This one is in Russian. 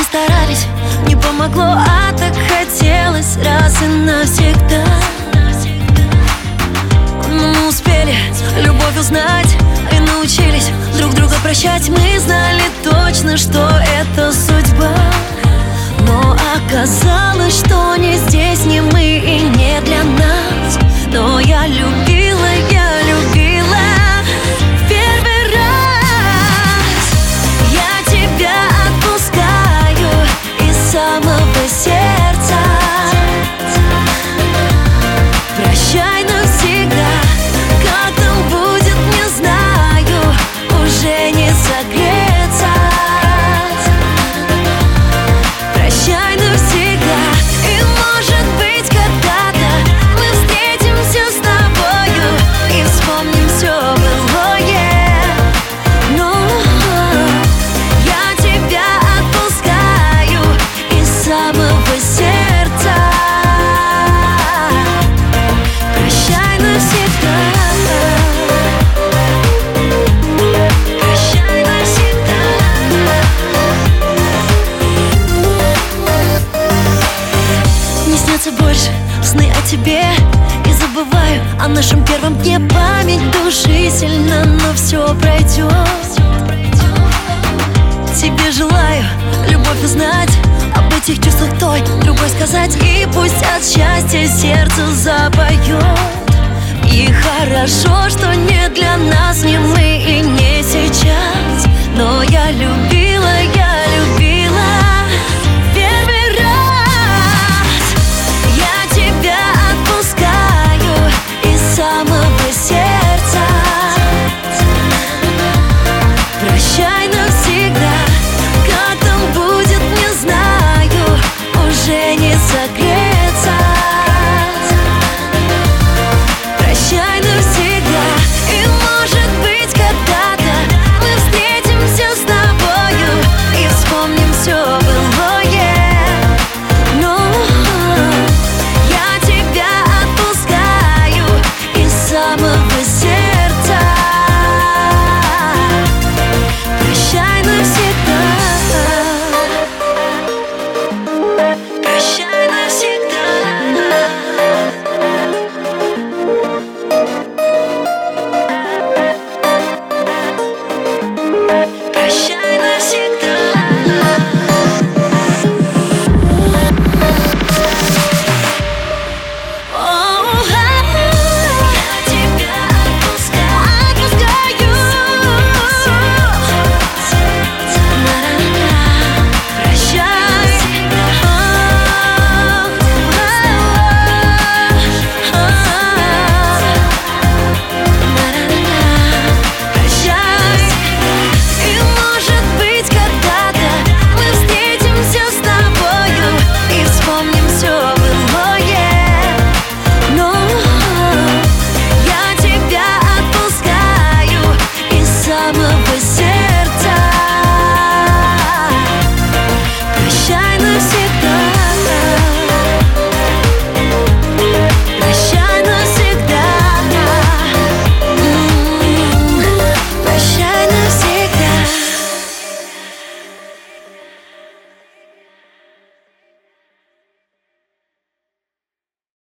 старались, не помогло, а так хотелось раз и навсегда. Но мы успели любовь узнать и научились друг друга прощать. Мы знали точно, что это судьба, но оказалось, что не здесь, не мы и не для нас. Но я любила первый раз. Я тебя отпускаю из самого сердца. Прощай навсегда, как там будет, не знаю, уже не согреться. Прощай навсегда, и может быть когда-то мы встретимся с тобою и вспомним все былое. Но я тебя отпускаю из самого сердца. Прощай навсегда. Прощай навсегда. Не снятся больше сны о тебе, и забываю о нашем первом дне. Память души сильна, но все пройдет. Тебе желаю любовь узнать, об этих чувствах той другой сказать. И пусть от счастья сердце запоет. И хорошо, что не для нас, не мы и не сейчас. Но я любила первый раз. Я тебя отпускаю из самого сердца. Прощай навсегда, как там будет, не знаю, уже не согреться. Прощай навсегда, и может быть когда-то мы встретимся с тобою и вспомним все.